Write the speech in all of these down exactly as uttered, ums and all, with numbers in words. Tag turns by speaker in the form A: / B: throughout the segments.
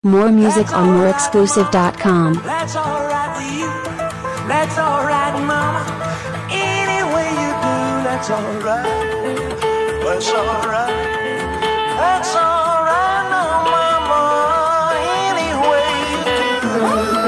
A: More music on more exclusive dot com.
B: That's alright with you. That's alright, mama. Any way you do, that's alright. That's alright. That's alright, no, mama. Any way you do.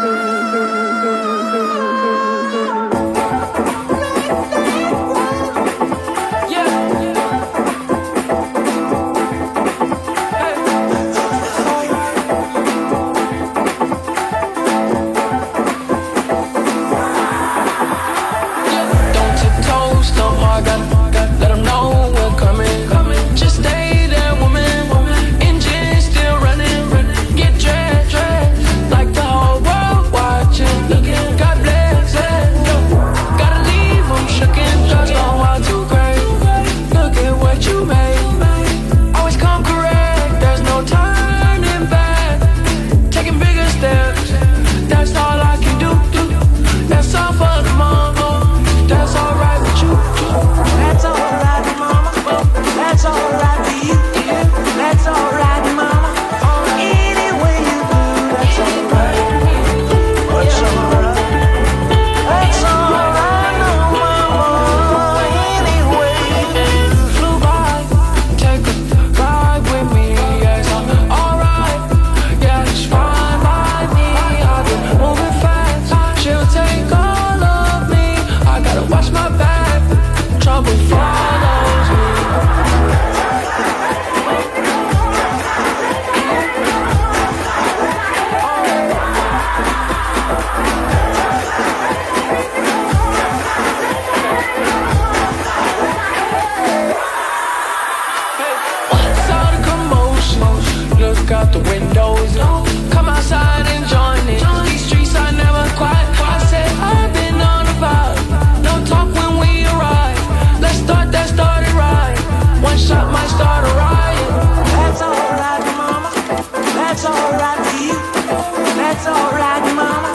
C: Out the windows, come outside and join it. These streets are never quiet. I said I've been on the vibe. No talk when we arrive. Let's start that started right. One shot might start a riot.
B: That's alright, mama. That's alright with you. That's alright, mama.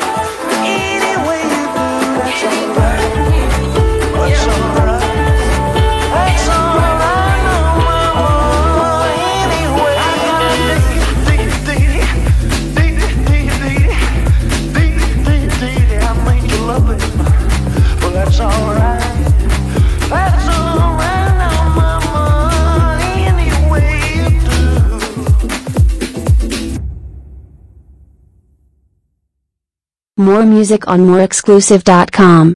B: Any way you do, that's alright. That's alright. That's alright, no, mama. Anyway, that's alright. That's alright now, mama. Any way you do.
A: More music on more exclusive dot com.